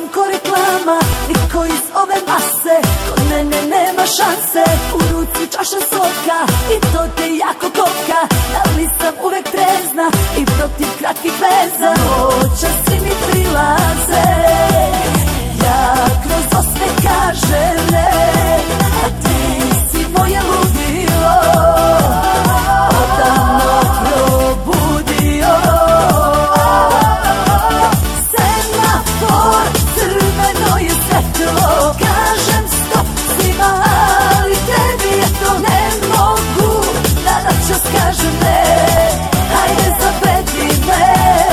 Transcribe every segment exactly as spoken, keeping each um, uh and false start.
ko reklama, niko iz ove mase kod mene nema šanse. U ruci čaša soka i to te jako koka, da li sam uvek trezna i protiv kratkih veza. Noća svi mi prilaze, ja kroz osmeh kažem ne, a ti si moje ludilo, odavno probudio. Semafor, crveno je svetlo, kažem stop svima, ali tebi je to ne mogu, da noćas kažem ne, hajde zavedi me.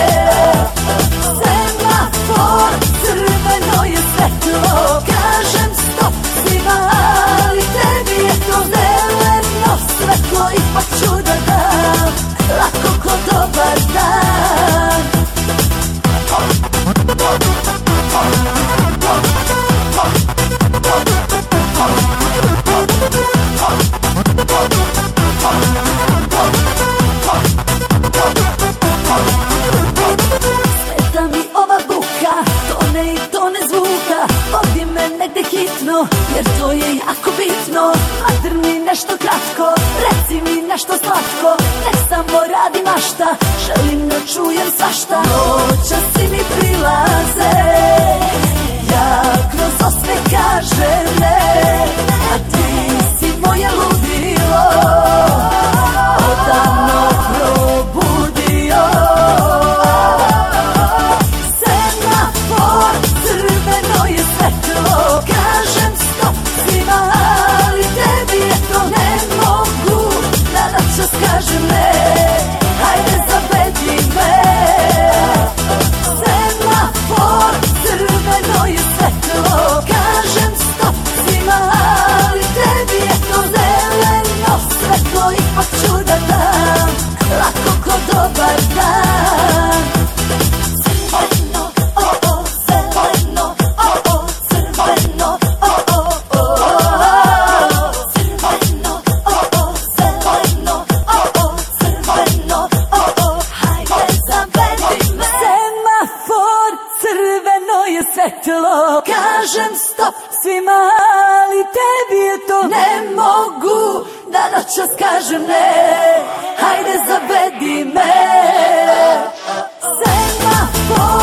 Semafor, crveno je svetlo, kažem stop svima, ali tebi je to zeleno svetlo, ipak ću da dam, lako ko dobar dan. Smeta mi ova buka, tone i tone zvuka, vodi me negde hitno, jer to je jako bitno. A drni nešto kratko, reci mi nešto slatko, nek samo radi mašta, želim da čujem svašta. Noća svi mi prilaze, ja kroz osmeh kažem ne, a ti si moje ludilo, odavno probudio. Semafor, crveno je svetlo, kažem stop svima, ali tebi je to ne mogu, da noćas kažem ne, hajde zavedi me. Semafor, crveno je svetlo, kažem stop svima, ali tebi je to zeleno svetlo, ipak ću da dam, lako ko dobar dan. Crveno, o, o, zeleno, o, o, crveno, o, o, o, crveno, o, o, zeleno, o, o, crveno, o, o, hajde zavedi me. Semafor, crveno je svetlo, kažem stop svima, ali tebi je to ne mogu, da noćas kažem ne, hajde zavedi me. Semafor,